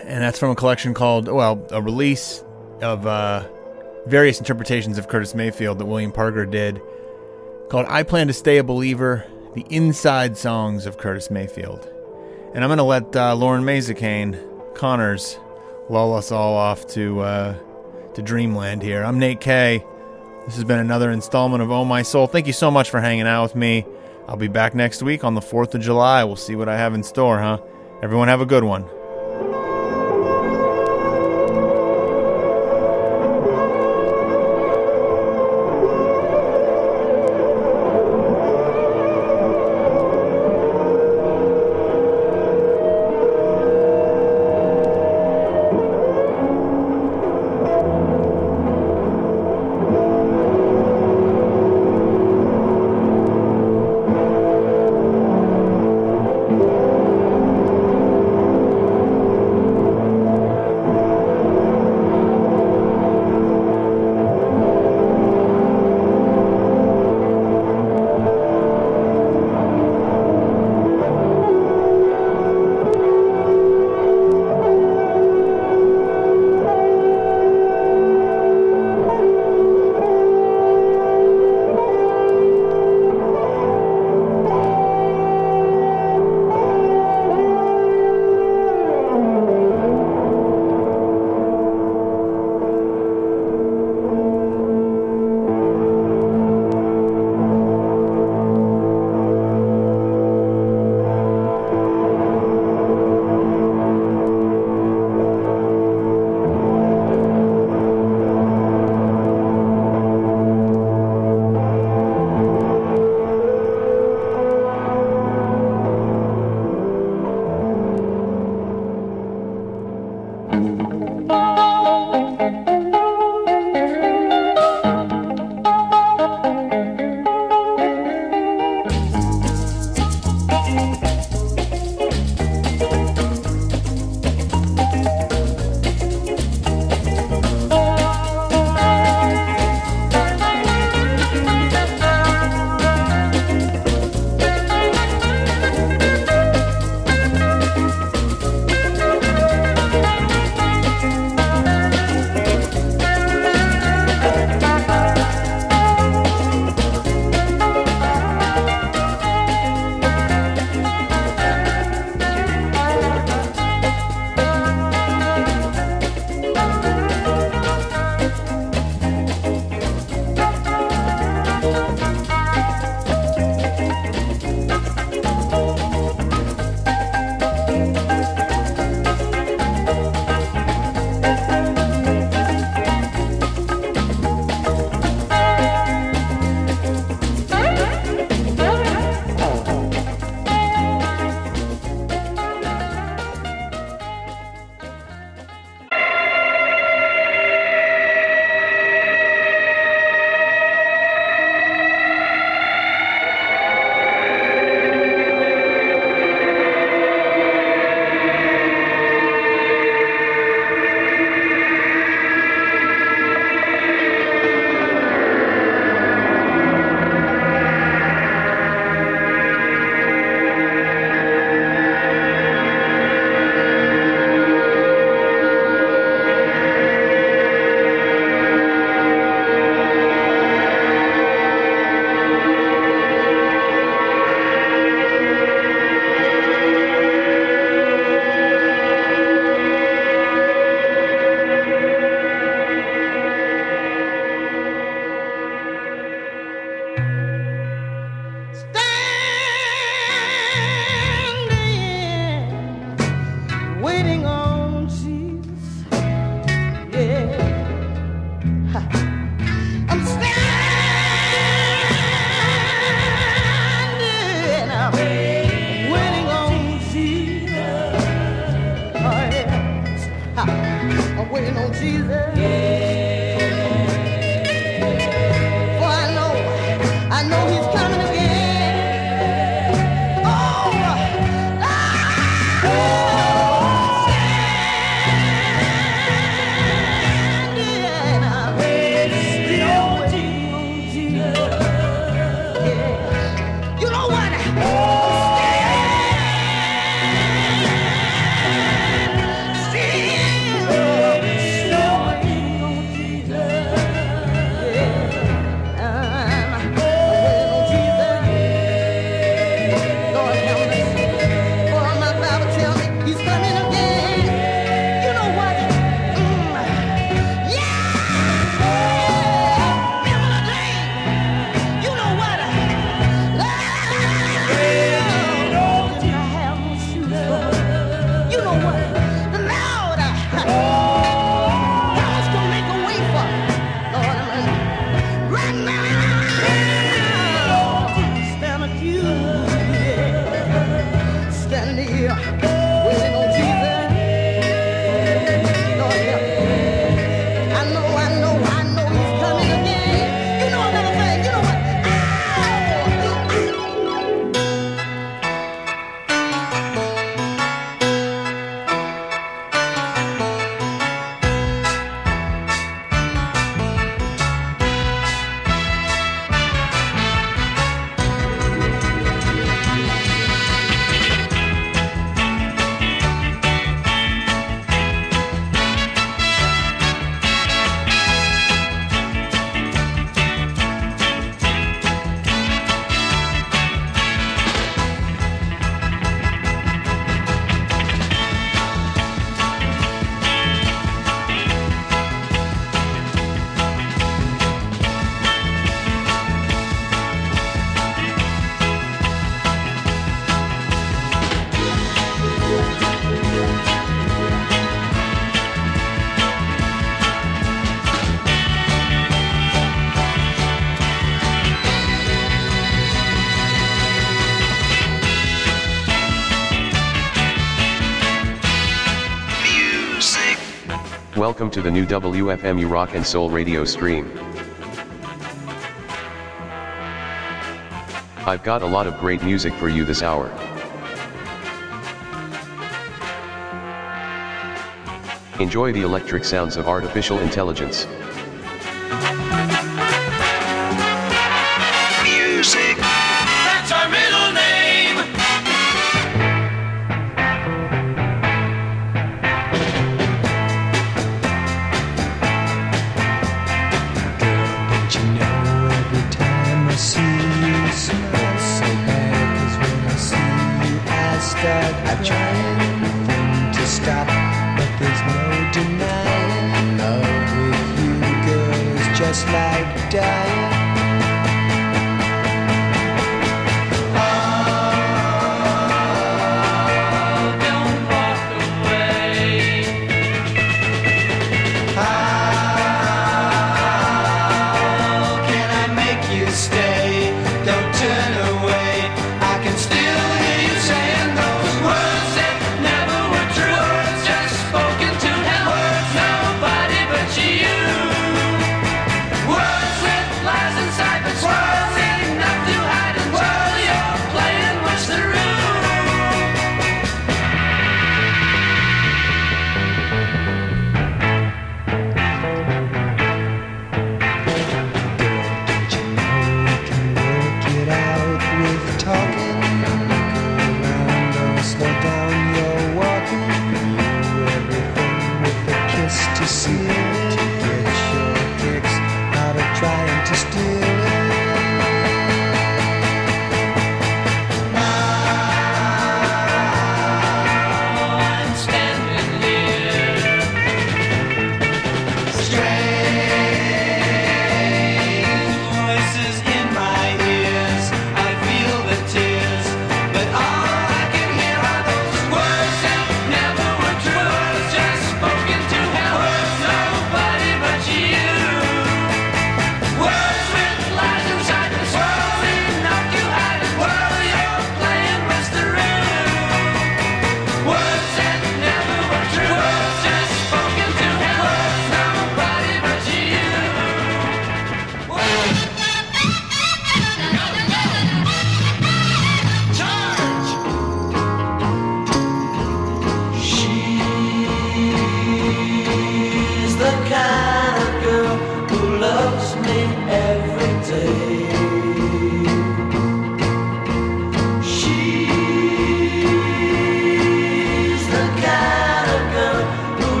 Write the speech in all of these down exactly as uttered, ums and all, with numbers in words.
and that's from a collection called, well, a release of uh, various interpretations of Curtis Mayfield that William Parker did, called I Plan to Stay a Believer, the Inside Songs of Curtis Mayfield. And I'm going to let uh, Lauren Mazicane, Connors, lull us all off to uh, to dreamland here. I'm Nate K. This has been another installment of Oh My Soul. Thank you so much for hanging out with me. I'll be back next week on the fourth of July. We'll see what I have in store, huh? Everyone have a good one. See Welcome to the new W F M U Rock and Soul radio stream. I've got a lot of great music for you this hour. Enjoy the electric sounds of artificial intelligence. Music. That's our middle name. Girl, don't you know every time I see you smile so bad? 'Cause when I see you I start I try anything to stop, but there's no denying love with you, girl, is just like dying.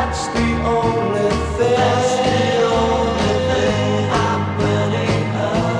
Only thing, I'm ready.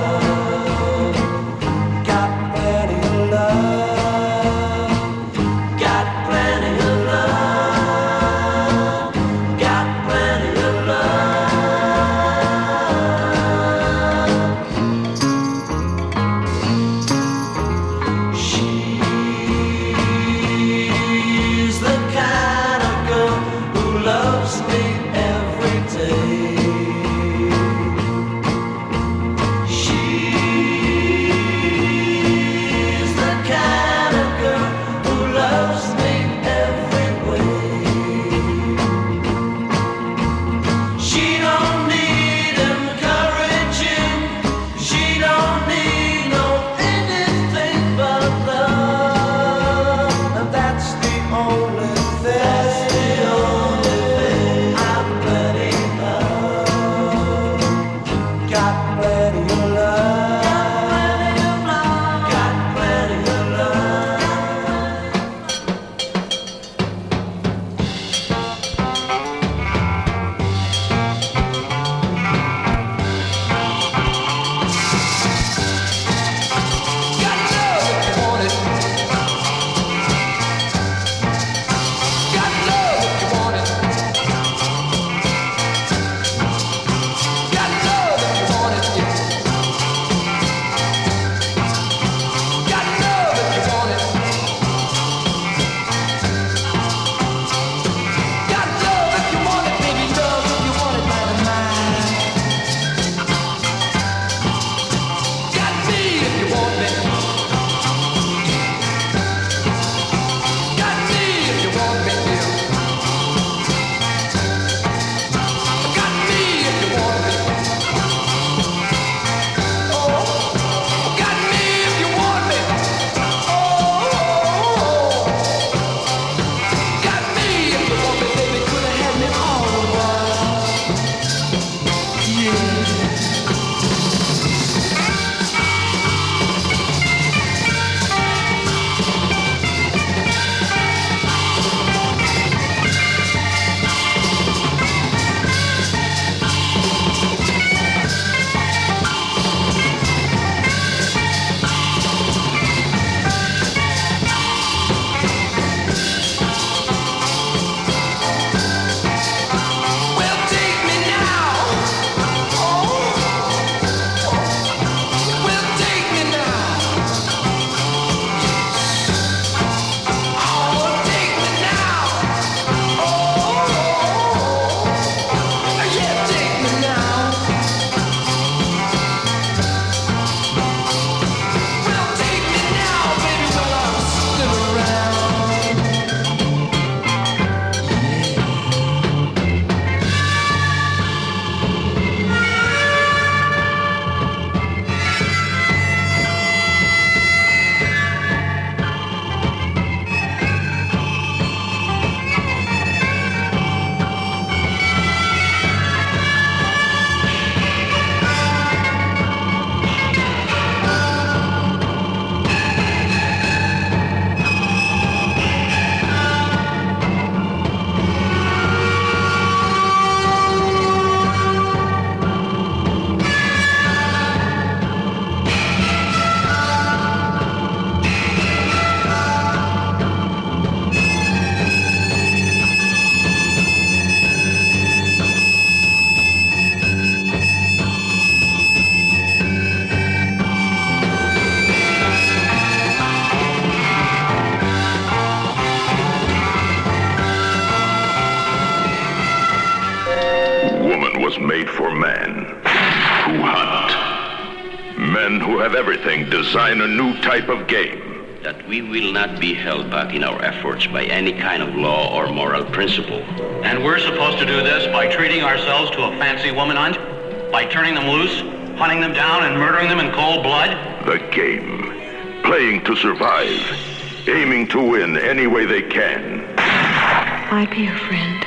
woman was made for man, who hunt. Men who have everything design a new type of game. That we will not be held back in our efforts by any kind of law or moral principle. And we're supposed to do this by treating ourselves to a fancy woman hunt? By turning them loose, hunting them down, and murdering them in cold blood? The game. Playing to survive. Aiming to win any way they can. I'd be your friend.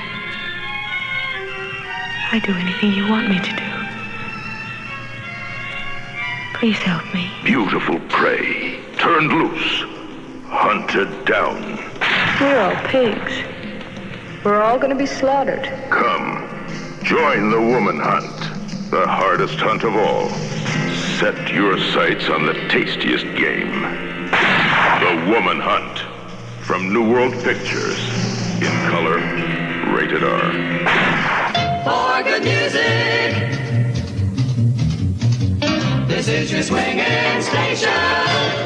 I'd do anything you want me to do. Please help me. Beautiful prey. Turned loose. Hunted down. We're all pigs. We're all gonna be slaughtered. Come. Join the woman hunt. The hardest hunt of all. Set your sights on the tastiest game. The Woman Hunt. From New World Pictures. In color, rated R. For good music, this is your swinging station.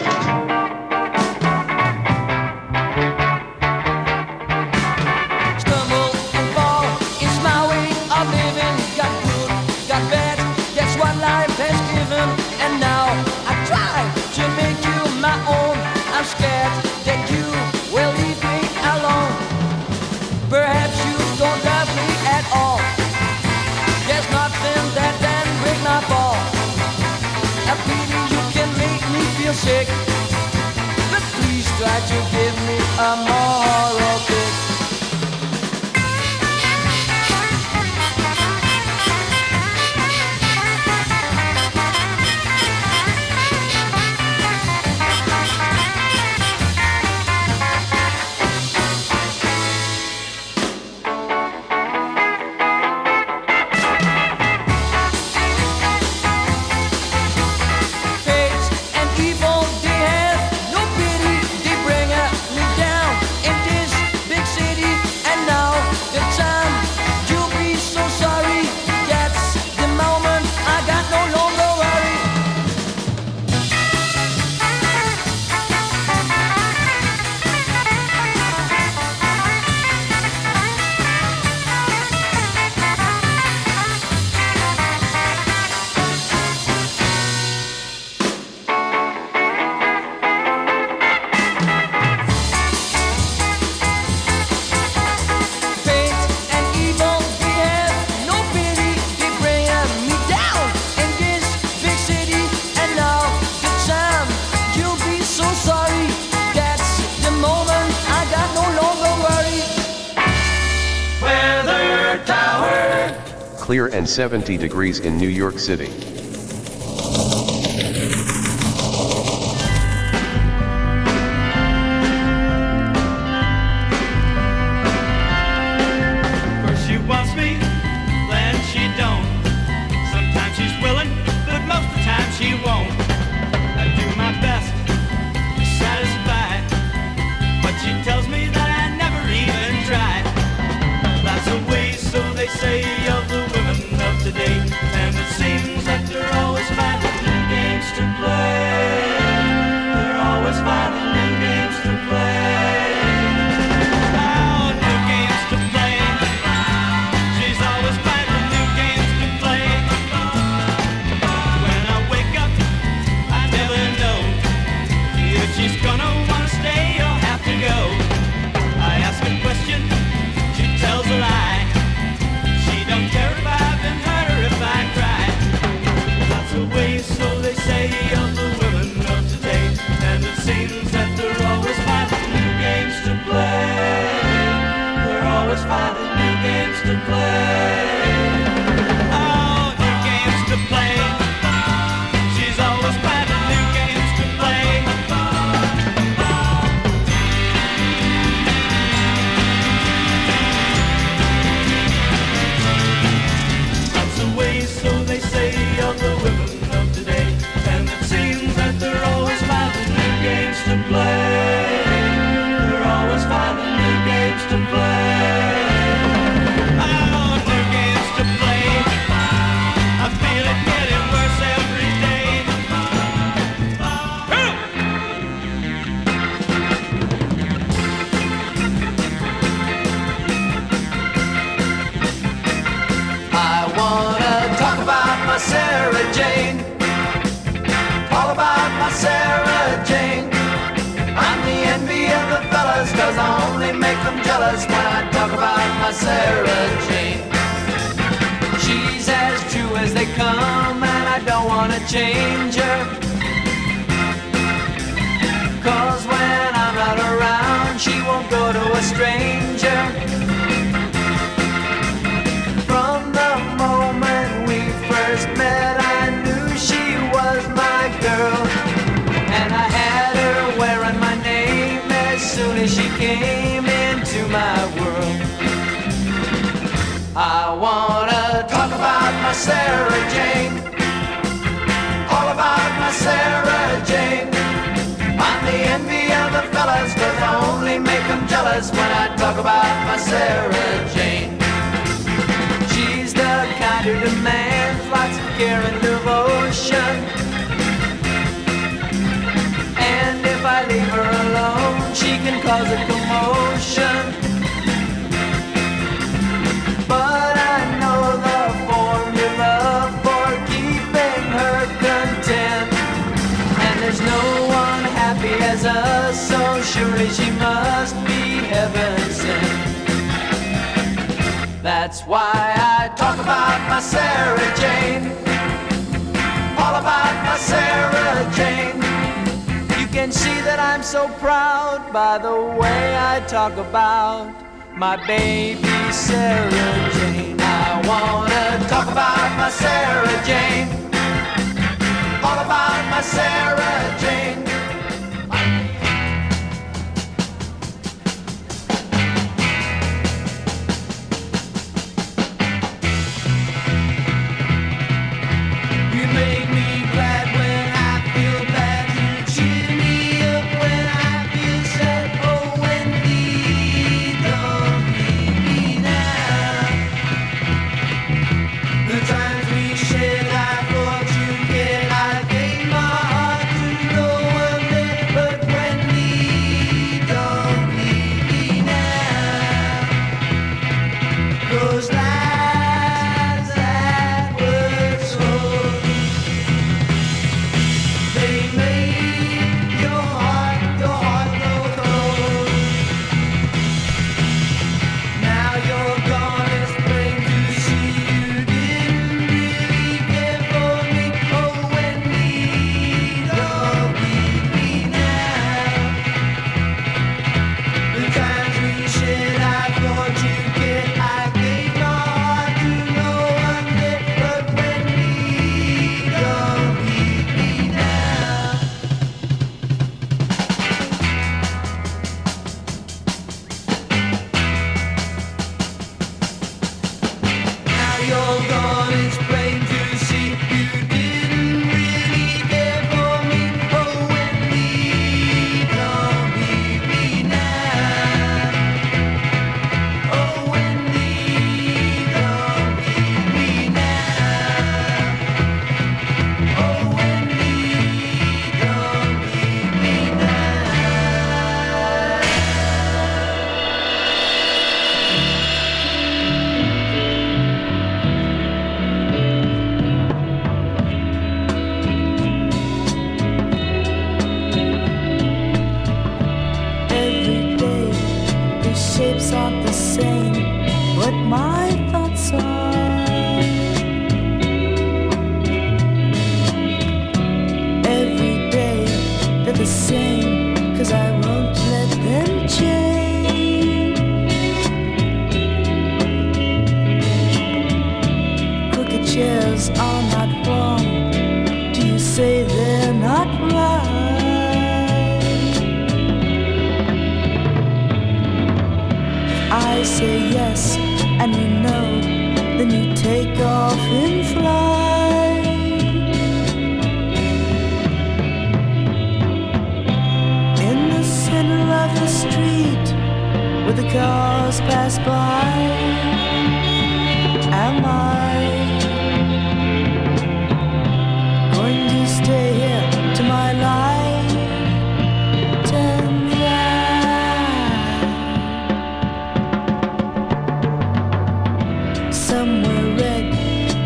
Stumble and fall is my way of living. Got good, got bad, that's what life has given. And now I try to make you my own. I'm scared that you will leave me alone. Perhaps you don't love me at all. There's nothing that can break my fall. A pity you can make me feel sick. But please try to give me a moral kick. Clear and seventy degrees in New York City. First she wants me, then she don't. Sometimes she's willing, but most of the time she won't. I do my best to satisfy, but she tells me that I never even tried. That's the way, so they say, of the women of today. And it seems that they're always finding new games to play. They're always finding new games to play. Oh, new games to play. She's always finding new games to play. When I wake up, I never know if she's gonna wanna stay or have to go. I ask a question, she tells a lie. She don't care if I've been hurt or if I cry. That's the way, so they say, of the women of today. And it seems that they're always finding new games to play. They're always finding new games to play. Oh, new games to play. She's always finding new games to play. That's the way, so they say, of the women of today. And it seems that they're always finding new games to play. They're always finding new games to play. Oh, new games to play. I feel it getting worse every day. I wanna talk about my Sarah Jane. All about my Sarah Jane. I'm the envy of the fellas, cause I only make them jealous when I talk about my Sarah Jane. She's as true as they come, and I don't wanna change her. Cause when I'm not around, she won't go to a stranger. From the moment we first met, I knew she was my girl. And I had her wearing my name as soon as she came into my world. I wanna talk about my Sarah Jane. All about my Sarah Jane. I'm the envy of the fellas, cause I only make them jealous when I talk about my Sarah Jane. She's the kind who demands lots of care and devotion. And if I leave her alone, she can cause a commotion. But I know the formula for keeping her content. And there's no one happy as us, so surely she must be heaven sent. That's why I talk about my Sarah Jane. All about my Sarah Jane. You can see that I'm so proud by the way I talk about my baby Sarah Jane. I wanna talk about my Sarah Jane. All about my Sarah Jane. You make me glad when I feel bad. You cheer me up when I feel sad. Oh, Wendy, don't leave me now. The times we shared, I thought you'd get. I gave my heart to no one there, but Wendy, don't leave me now. Those lies that were told, they made your heart, your heart go cold. Now you're gone, it's plain to see you didn't really care for me. Oh, Wendy, don't leave me now. The times we shared, I thought you'd get. I gave my heart to no one there, but Wendy, don't leave me now. Now you're gone, it's plain to see you didn't really care for me. Oh, Wendy, don't leave me now. Oh, Wendy, don't leave me now. Oh, Wendy, don't leave me now. Every day the shapes aren't the same, but my thoughts are. Every day they're the same, cause I won't let them change. Crooked chairs are not wrong. Do you say they're not right? I say yes, and you know, then you take off in flight. In the center of the street, where the cars pass by, am I going to stay here till my life turns out? Somewhere red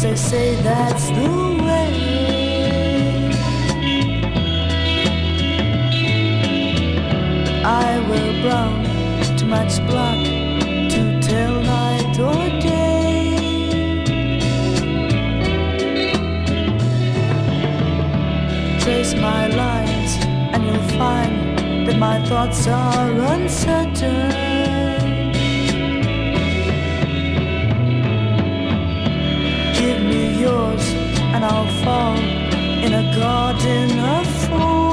they say that's the way. I wear brown, too much black to tell night or day. Trace my lines and you'll find that my thoughts are uncertain. Give me yours and I'll fall in a garden of thorns.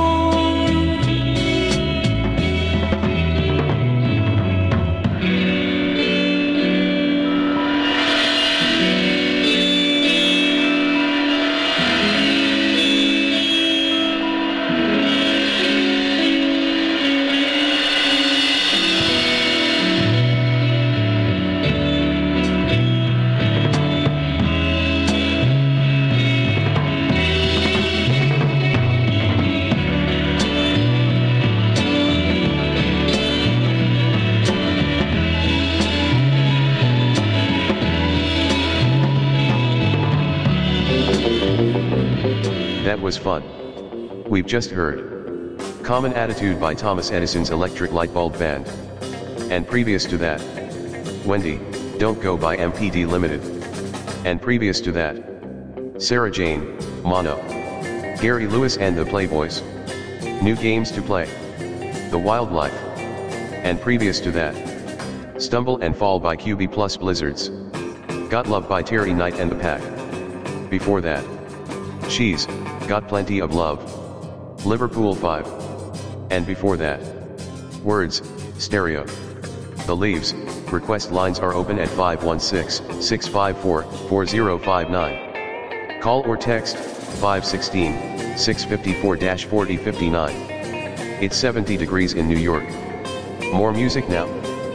That was fun. We've just heard Common Attitude by Thomas Edison's Electric Light Bulb Band. And previous to that, Wendy, Don't Go by M P D Limited. And previous to that, Sarah Jane, Mono. Gary Lewis and the Playboys. New Games to Play. The Wildlife. And previous to that, Stumble and Fall by Q B plus Blizzards. Got Love by Terry Knight and the Pack. Before that, She's Got Plenty of Love. Liverpool five. And before that, Words, Stereo. The Leaves. Request lines are open at five one six, six five four, four zero five nine. Call or text five one six, six five four, four zero five nine. It's seventy degrees in New York. More music now.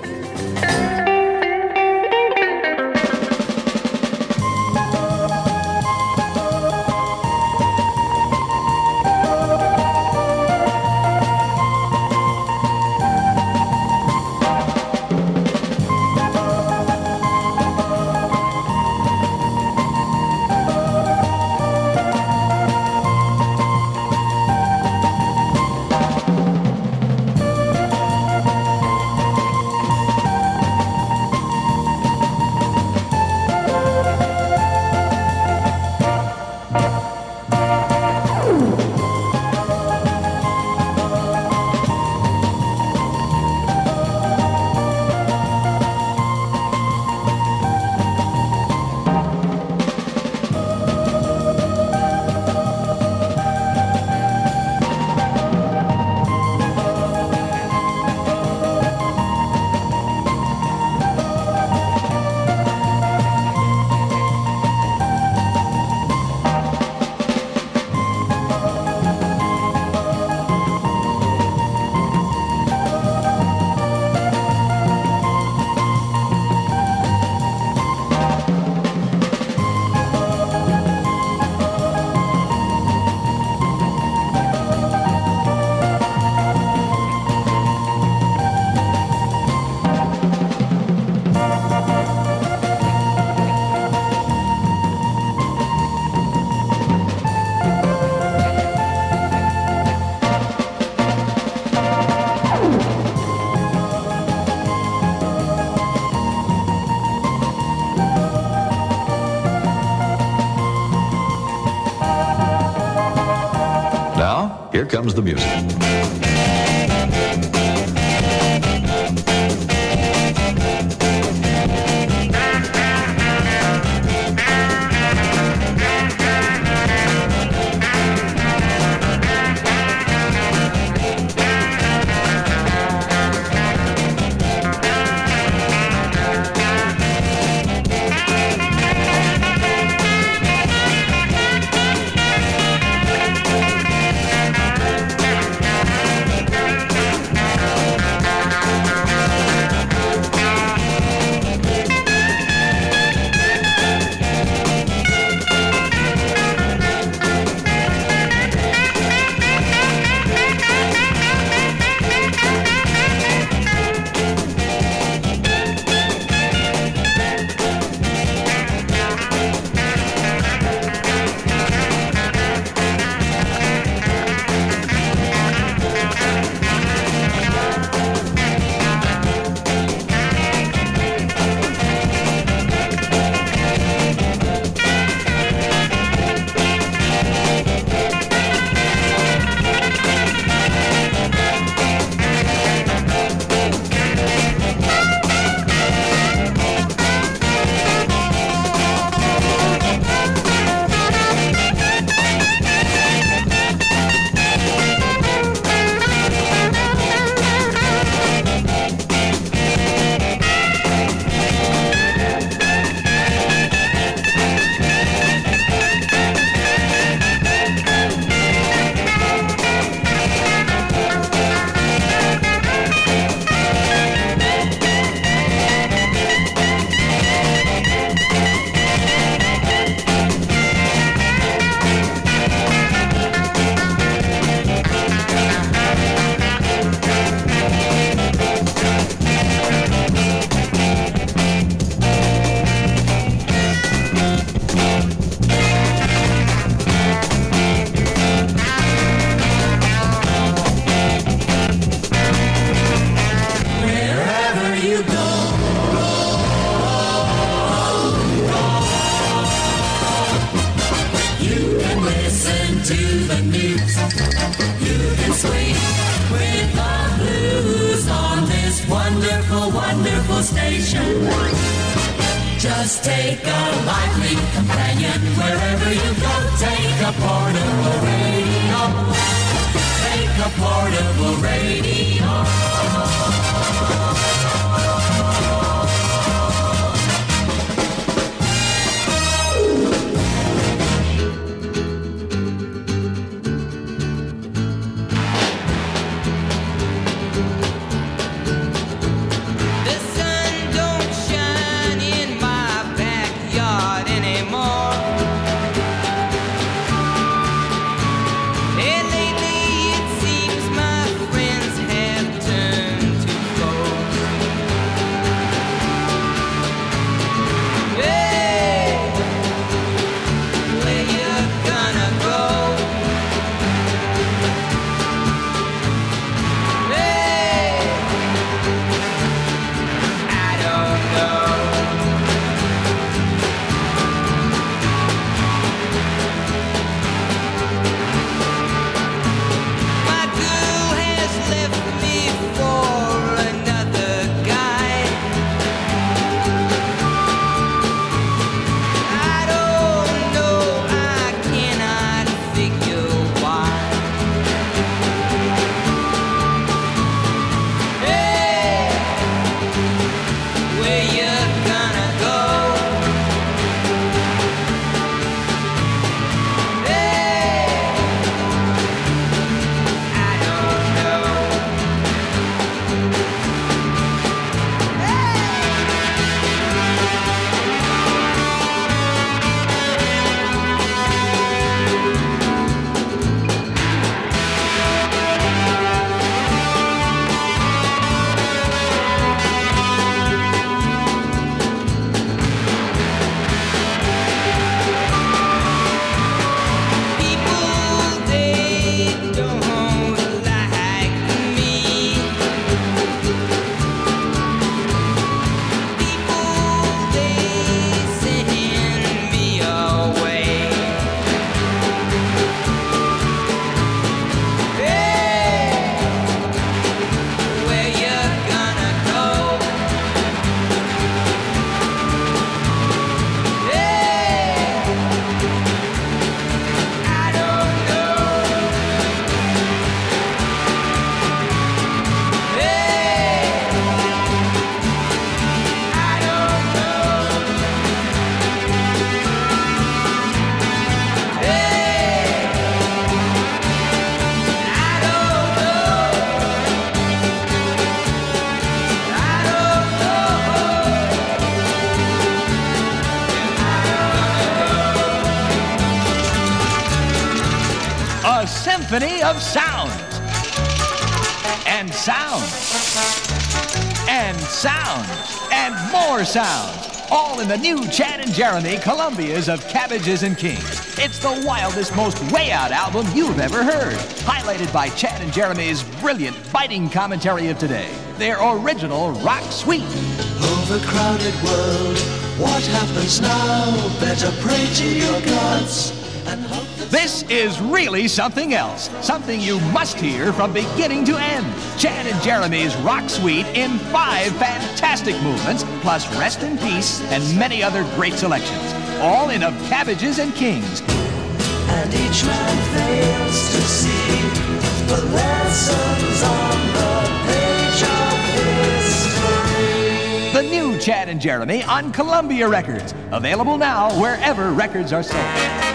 Here comes the music. You can swing with the blues on this wonderful, wonderful station. Just take a lively companion wherever you go. Take a portable radio. Take a portable radio. Symphony of sound and sound and sound and more sound, all in the new Chad and Jeremy Columbias of Cabbages and Kings. It's the wildest, most way-out album you've ever heard, highlighted by Chad and Jeremy's brilliant, biting commentary of today, their original rock suite. Overcrowded world, what happens now? Better pray to your gods and hope. This is really something else, something you must hear from beginning to end. Chad and Jeremy's Rock Suite in five fantastic movements, plus Rest in Peace and many other great selections, all in Of Cabbages and Kings. And each man fails to see the lessons on the page of history. The new Chad and Jeremy on Columbia Records, available now wherever records are sold.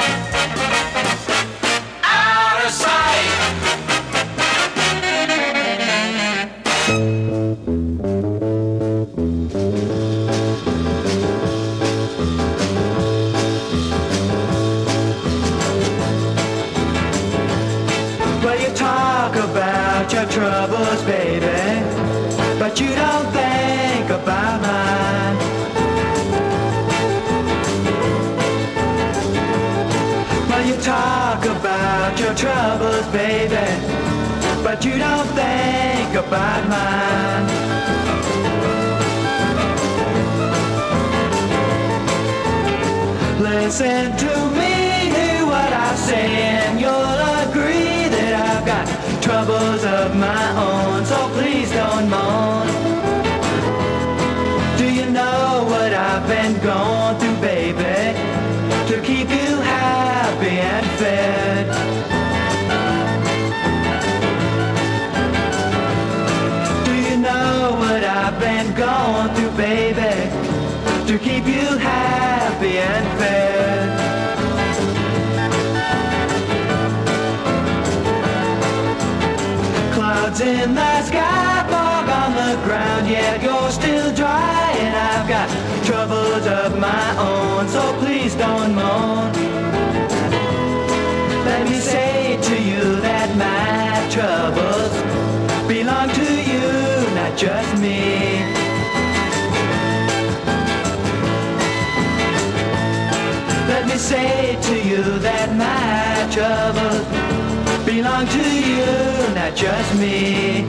Well, you talk about your troubles, baby, but you don't think about mine. Well, you talk about your troubles, baby, but you don't think about mine. Listen to me, hear what I say, and you'll agree that troubles of my own, so please don't moan. Do you know what I've been going through, baby, to keep you happy and fed? Do you know what I've been going through, baby, to keep you happy and fed? Clouds in the sky, fog on the ground, yet you're still dry, and I've got troubles of my own, so please don't moan. Let me say to you that my troubles belong to you, not just me. Let me say to you that my troubles belong to you, not just me.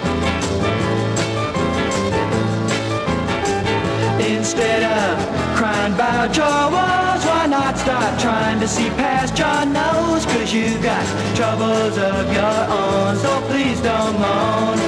Instead of crying about your woes, why not start trying to see past your nose? Cause you got troubles of your own, so please don't moan.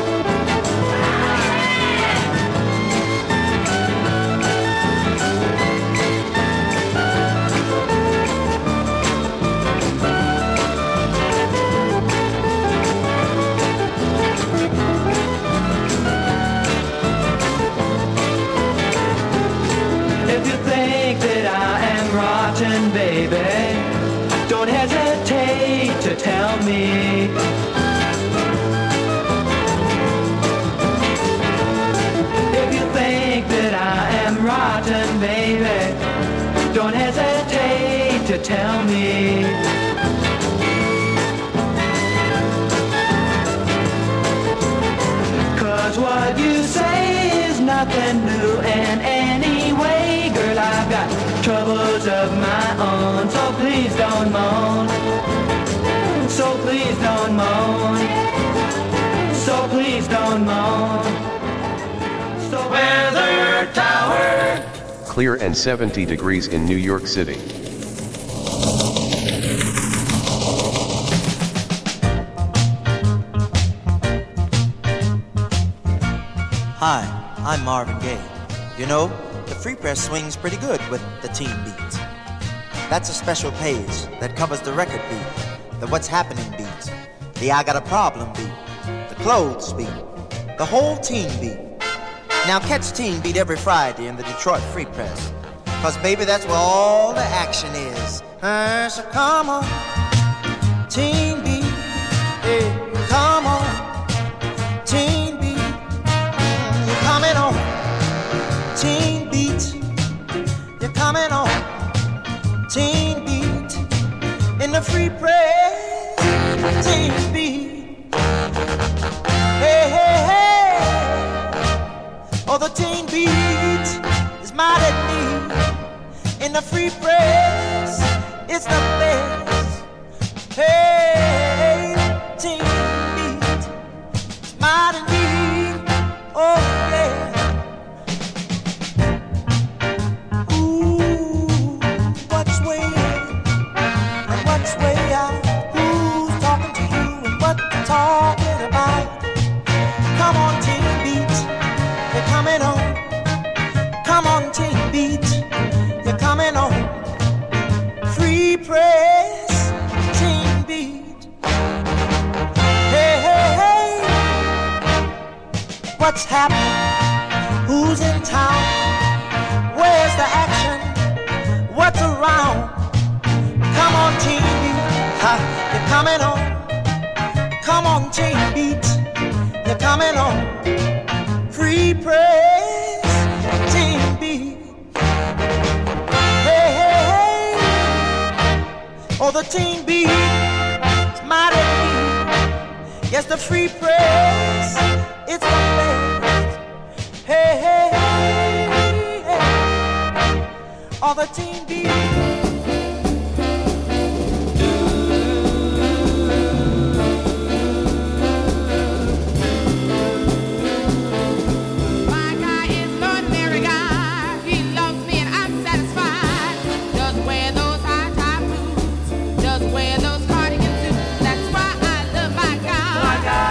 If you think that I am rotten, baby, don't hesitate to tell me. If you think that I am rotten, baby, don't hesitate to tell me. Cause what you say is nothing new, and anyway, girl, I've got troubles of my own, so please don't moan. So please don't moan. So please don't moan. So weather tower. Clear and seventy degrees in New York City. Hi, I'm Marvin Gaye. You know, the Free Press swings pretty good with the teen beat. That's a special page that covers the record beat, the what's happening beat, the I got a problem beat, the clothes beat, the whole teen beat. Now catch Teen Beat every Friday in the Detroit Free Press, cause baby, that's where all the action is. Uh, so come on, Teen Beat, hey, come on, Teen Beat, mm, you're coming on, Teen Beat, you're coming on, Teen Beat, in the Free Press, Teen Beat, hey, hey, hey. Oh, the teen beat is mad at me. In the Free Press, it's the best. Hey, teen beat is mad at me. Oh, yeah. Ooh, what's way in and what's way out? Who's talking to you and what they're talking about? Come on, teen beat. You're coming on, come on, Teen Beat, you're coming on, Free Press, Teen Beat, hey, hey, hey, what's happening, who's in town, where's the action, what's around, come on, Teen Beat, ha, you're coming on, come on, Teen Beat, you're coming on, Free Press, Teen Beat. Hey, hey, hey. Oh, the Teen Beat is mad at me. Yes, the Free Press, it's the best. Hey, hey, hey, hey. Oh, the Teen Beat. Wear those cardigan suits. That's why I love my guy. My guy.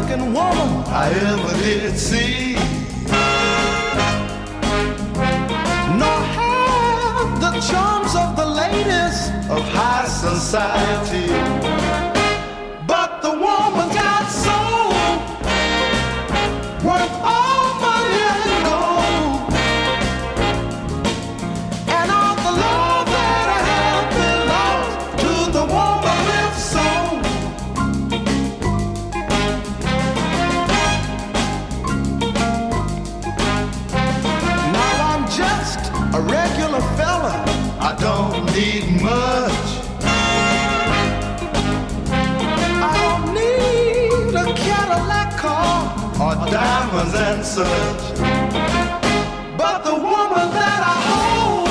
looking woman I ever did see. Nor have the charms of the ladies of high society. But the woman got soul, worth all money and gold. And all the love that I have belongs to the woman with soul. Now I'm just a regular fella, I don't need much. I don't need a Cadillac car or diamonds and such. But the woman that I hold,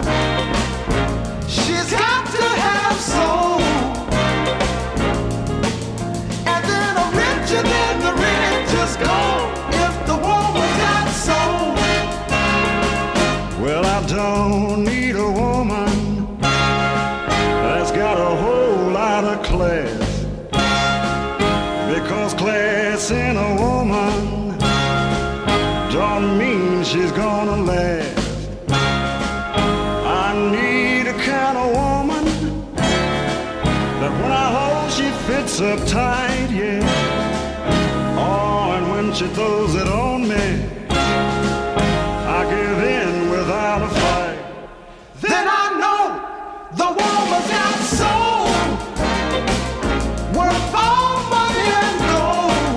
she's got to have soul. And then a richer than the richest gold if the woman got soul. Well, I don't need a woman that's got a whole lot of class, because class in a woman don't mean she's gonna last. I need a kind of woman that when I hold she fits up tight, yeah. Oh, and when she throws it on me, I give in without a fight. Then I know the woman's got soul, worth all money and gold.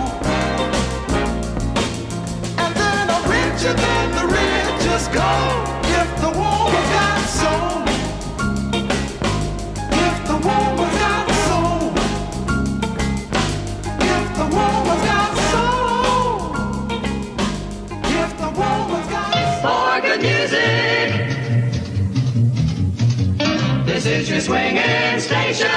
And then a richer than the richest gold if the woman got soul. If the woman's got soul. If the woman's got soul. If the woman's got soul. For good music, this is your swinging station.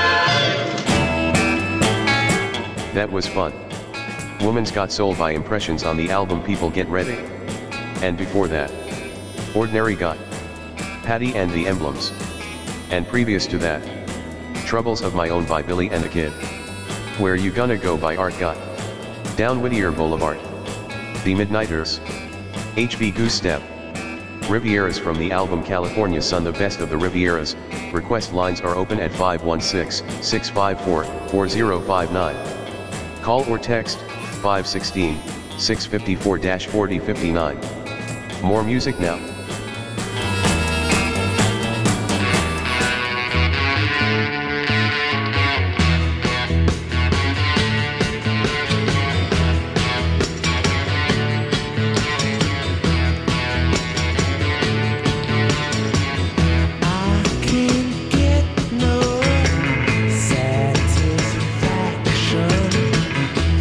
That was fun. Woman's Got Soul by Impressions on the album People Get Ready. And before that, Ordinary Guy, Patty and the Emblems. And previous to that, Troubles of My Own by Billy and the Kid. Where You Gonna Go by Art Guy. Down Whittier Boulevard. The Midnighters. H B Goose Step. Rivieras from the album California Sun, the best of the Rivieras. Request lines are open at five one six, six five four, four zero five nine. Call or text five one six, six five four, four zero five nine. More music now.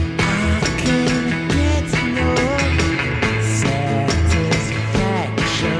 Satisfaction.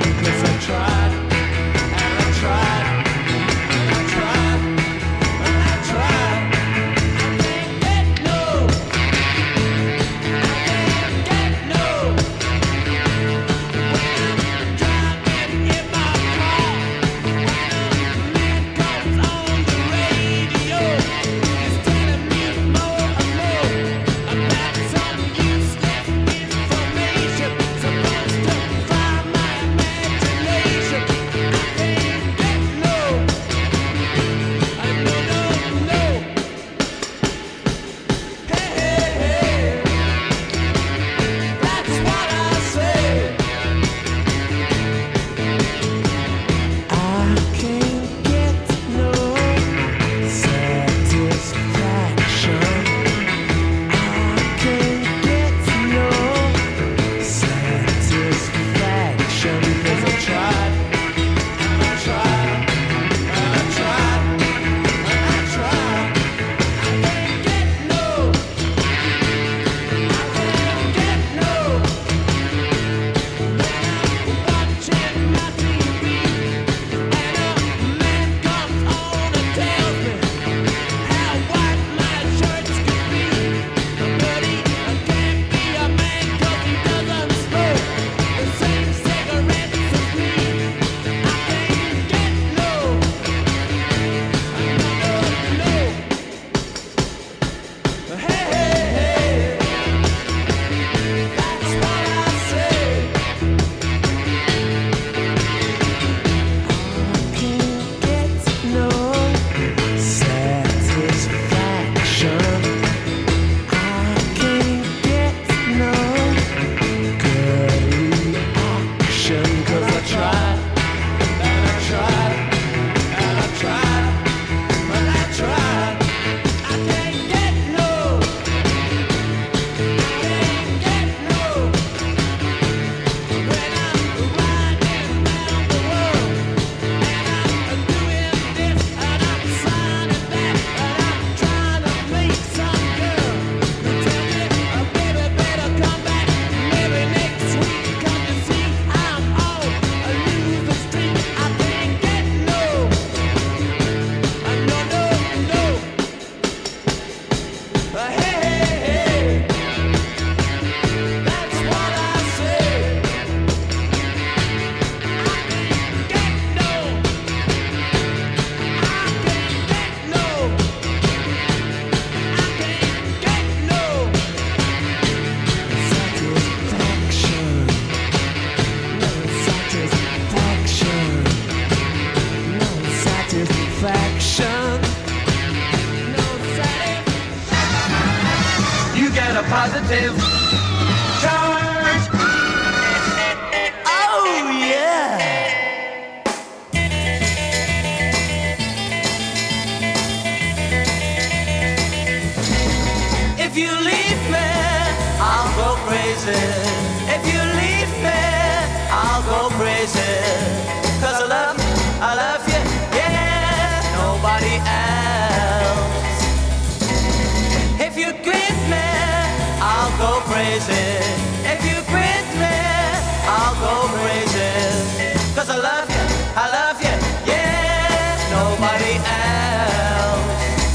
action. You get a positive charge. Oh yeah. If you leave me, I'll go crazy. If you leave me, I'll go crazy. Cause I love you, I love you, yeah, nobody else. If you quit me, I'll go crazy. If you quit me, I'll go crazy. Cause I love you, I love you, yeah, nobody else.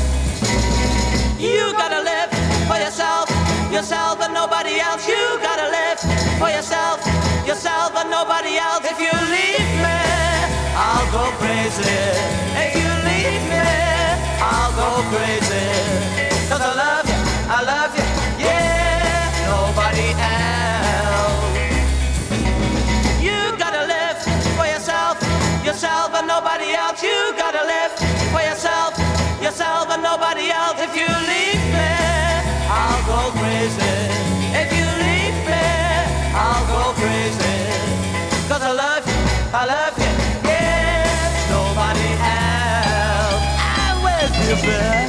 You gotta live for yourself, yourself and nobody else. You gotta live for yourself, yourself and nobody else. If you leave me, I'll go crazy. If you leave me, I'll go crazy. Cause I love you, I love you, yeah, nobody else. You gotta live for yourself, yourself and nobody else. You gotta live for yourself, yourself and nobody else. If you leave me, I'll go crazy. If you leave me, I'll go crazy. Cause I love you, I love you, yeah, nobody else. I will be back.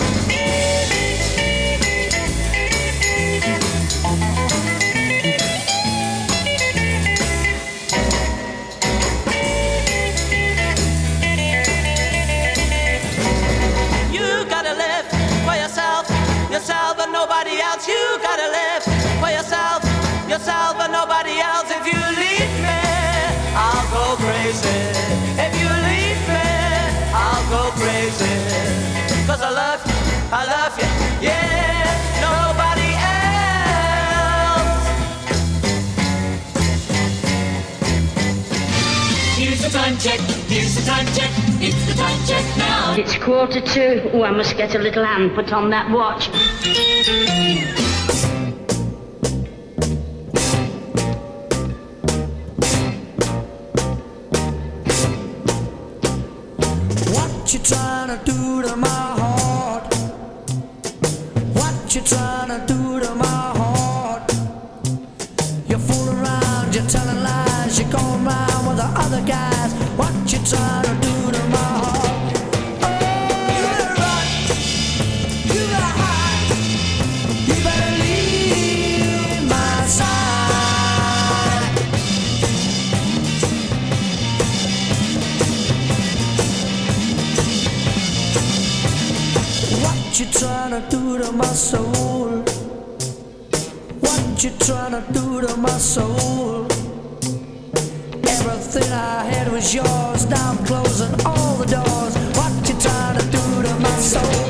Yourself and nobody else. You gotta live for yourself, yourself and nobody else. If you leave me, I'll go crazy. If you leave me, I'll go crazy. Cause I love you, I love you, yeah, nobody else. Here's the time check, here's the time check. It's the time check now. It's quarter to. Oh, I must get a little hand put on that watch. What you trying to do to my heart? What you trying to do to my heart? You fool around, you're telling lies, you're going round with the other guys. What you trying to do to my heart? What you trying to do to my soul? What you trying to do to my soul? Everything I had was yours. Now I'm closing all the doors. What you trying to do to my soul?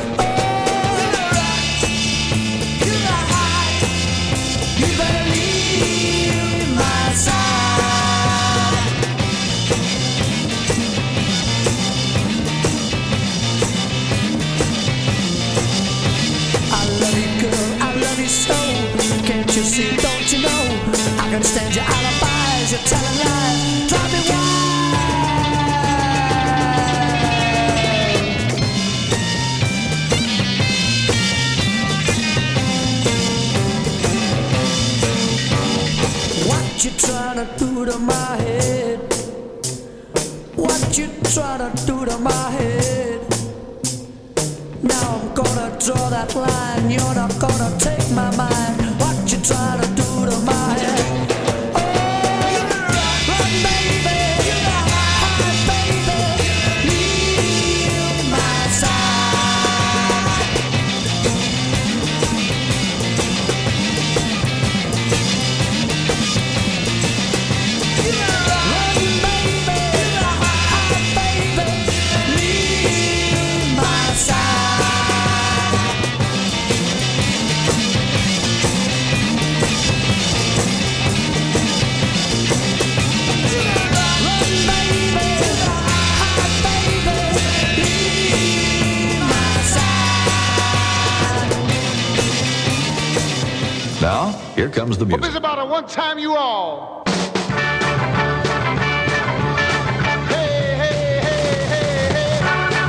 You see, don't you know? I can stand your alibis, you're telling lies. Drive me wild. What you trying to do to my head? What you trying to do to my head? Now I'm gonna draw that line. You're not gonna take my mind. What you trying to do to my head? Oh, run, baby, hide, baby, leave my side. Run, baby, hide, baby, leave my side. Now, here comes the music. Well, this is about a one time you all. Hey, hey, hey, hey, hey.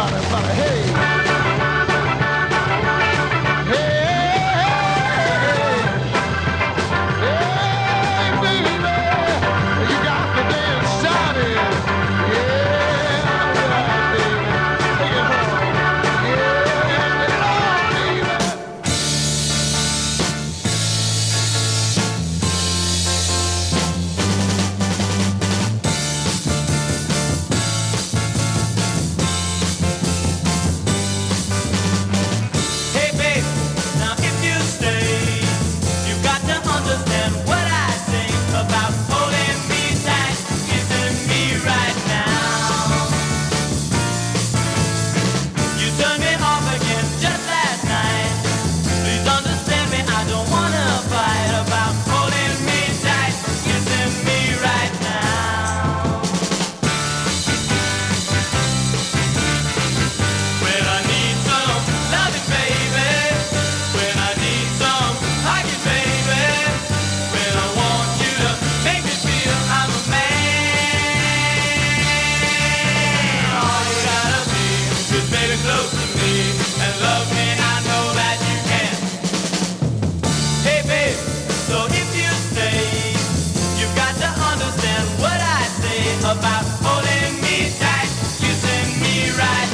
everybody, everybody, hey. About holding me tight, kissing me right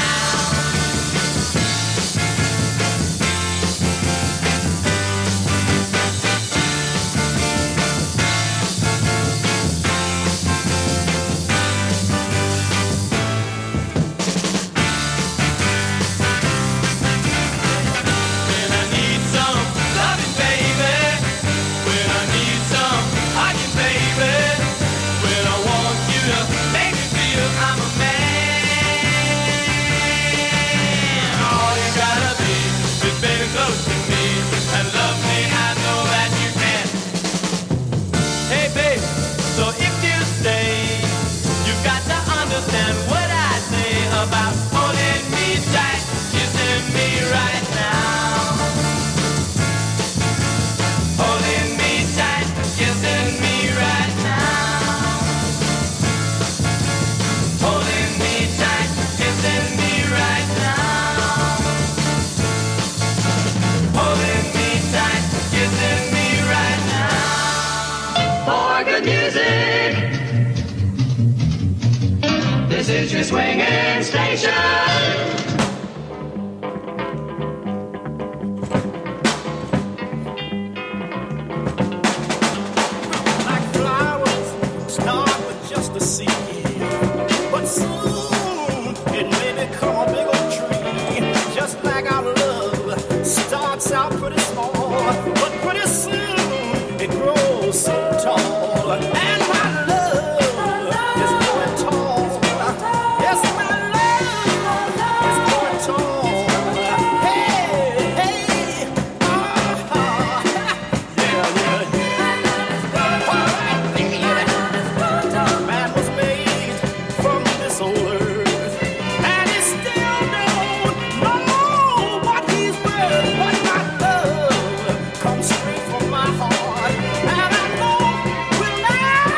When I need some loving, baby. When I need some hugging, baby. When I want you to make me feel I'm a man. All you gotta be is baby close to me and love me. I know that you can. Hey, babe, so if you stay, you've got to understand what I say about holding me tight, kissing me right now. Holding me tight, kissing me right now. Holding me tight, kissing me right now. Holding me tight, kissing me right now. For good music, this is your swinging station. Like flowers, start with just a seed, but soon it may become a big old tree. Just like our love starts out pretty small, but pretty soon it grows so tall. And my love is growing tall. Yes, my love is growing tall. Hey, hey, ah, yeah, yeah, yeah. All right, baby. Man was made from this old earth, and he still don't know what he's worth. But my love comes straight from my heart, and I know we'll never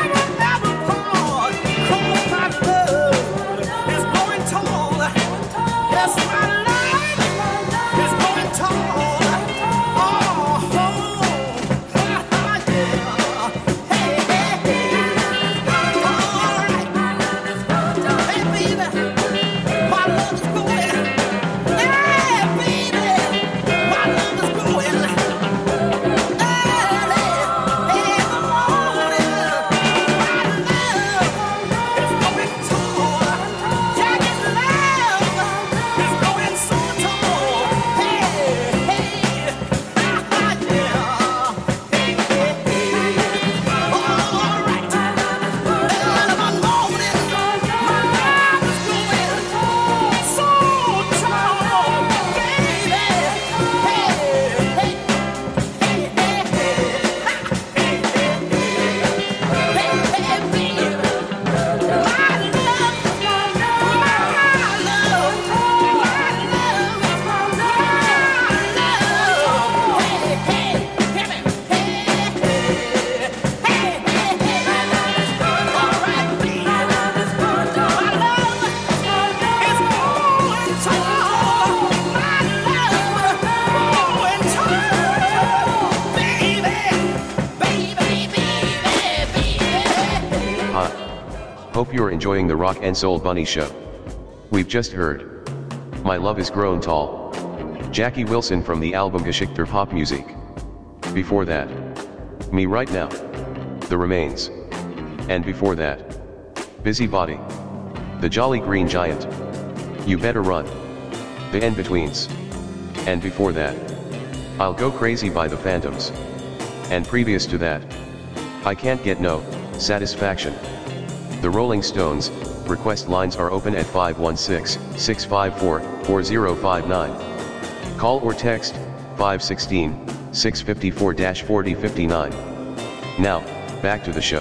Hope you're enjoying the Rock and Soul Bunny Show. We've just heard My Love Is Grown Tall, Jackie Wilson from the album Geschichter Pop Music. Before that, Me Right Now, The Remains. And before that, Busybody, The Jolly Green Giant, You Better Run, The In-Betweens. And before that, I'll Go Crazy by The Phantoms. And previous to that, I Can't Get No Satisfaction. The Rolling Stones. Request lines are open at five one six, six five four, four zero five nine. Call or text five one six, six five four, four zero five nine. Now, back to the show.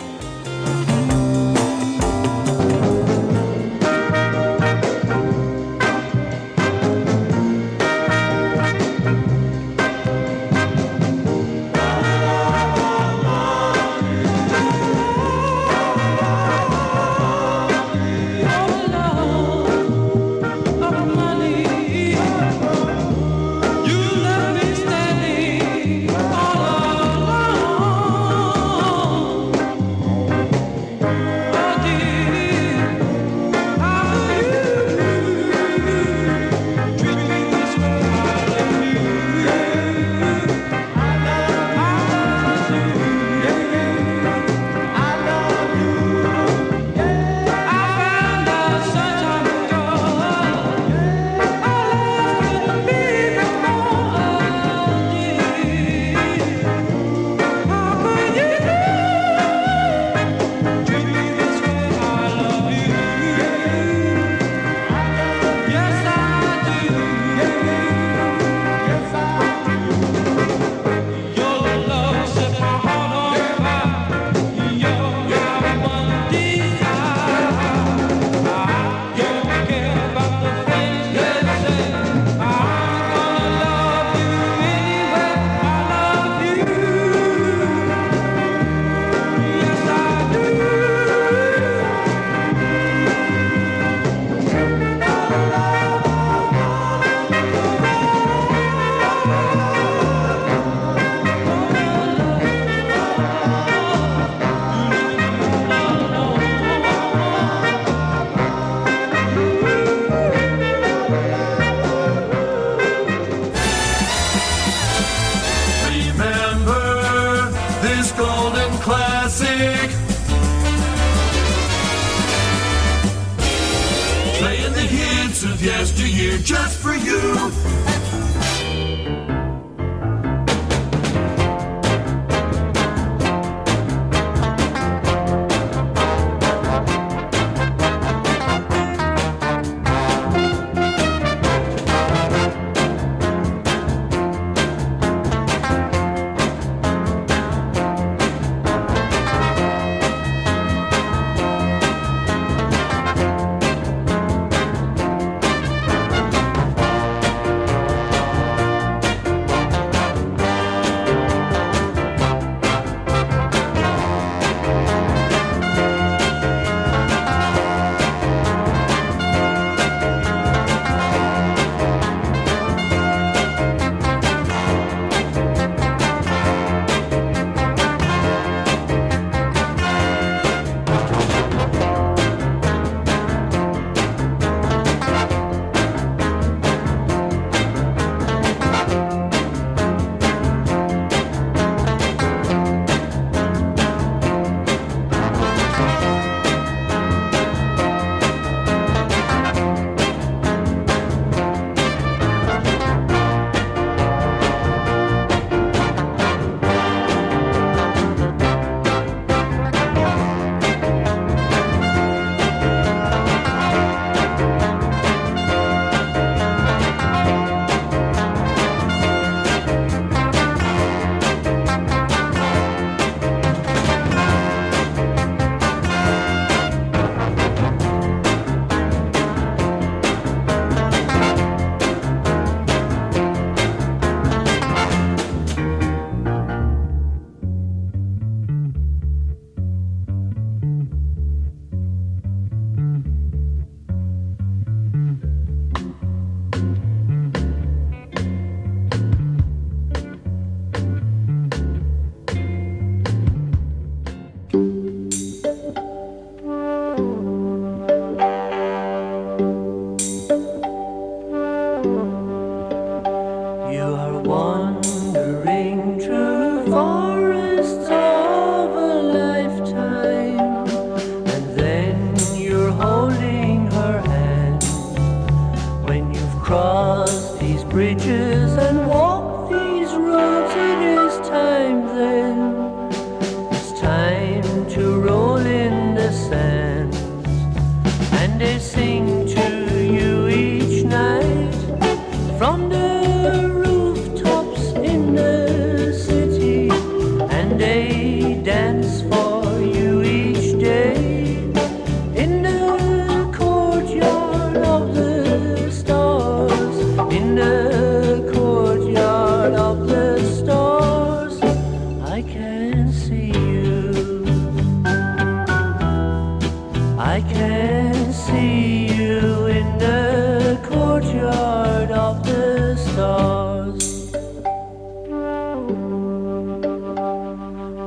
Yesteryear just for you.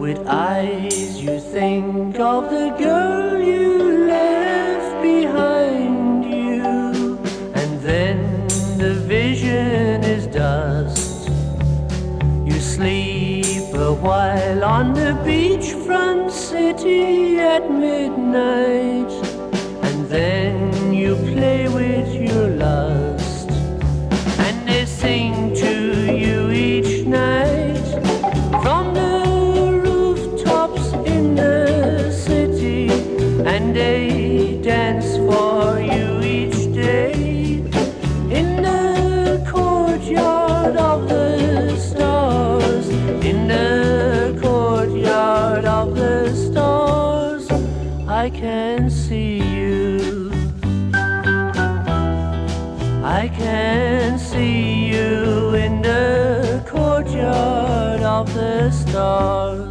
with eyes you think of the girl you left behind you, and then the vision is dust. You sleep a while on the beachfront city at midnight, and then you play with your lust, and they sing to you each night from the rooftops in the city, and they dance for you each day in the courtyard of the stars, in the courtyard of the stars. I can see you, I can see you in the courtyard of the stars.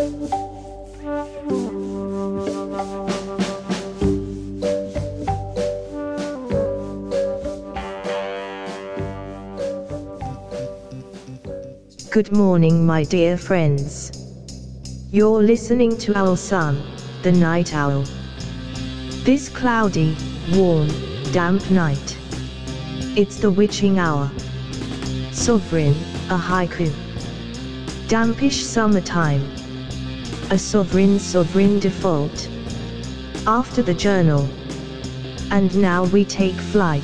Good morning, my dear friends. You're listening to Owl Sun, the night owl. This cloudy, warm, damp night, it's the witching hour. Sovereign, a haiku. Dampish summertime, a sovereign sovereign default. After the journal, and now we take flight.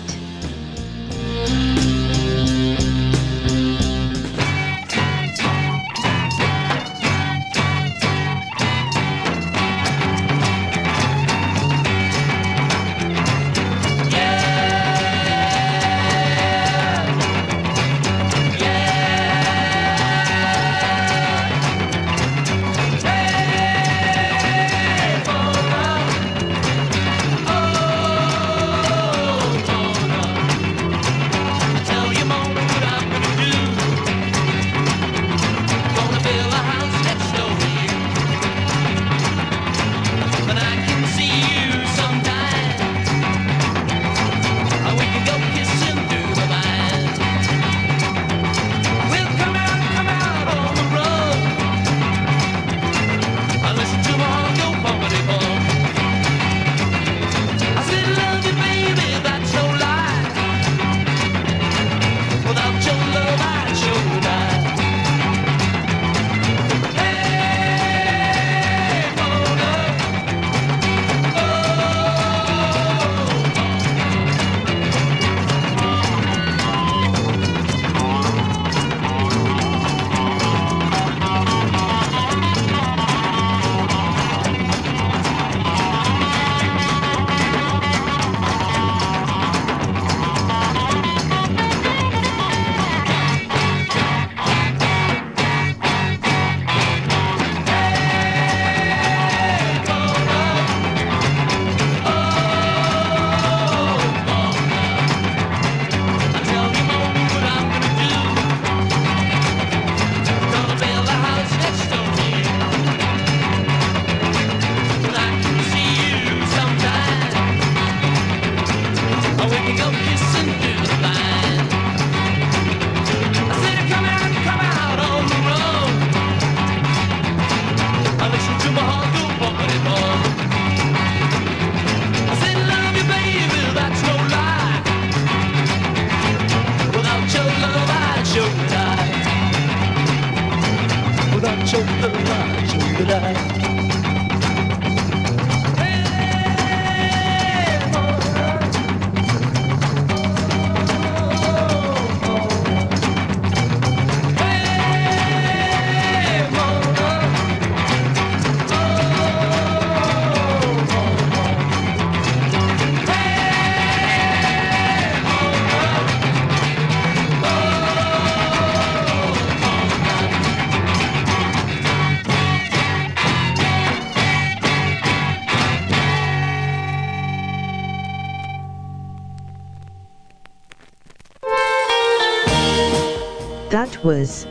That was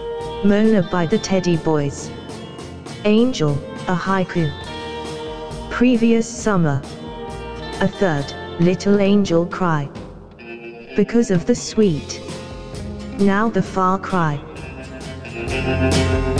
Mona by the Teddy Boys. Angel, a haiku. Previous summer. A third, Little Angel Cry. Because of the sweet. Now the far cry.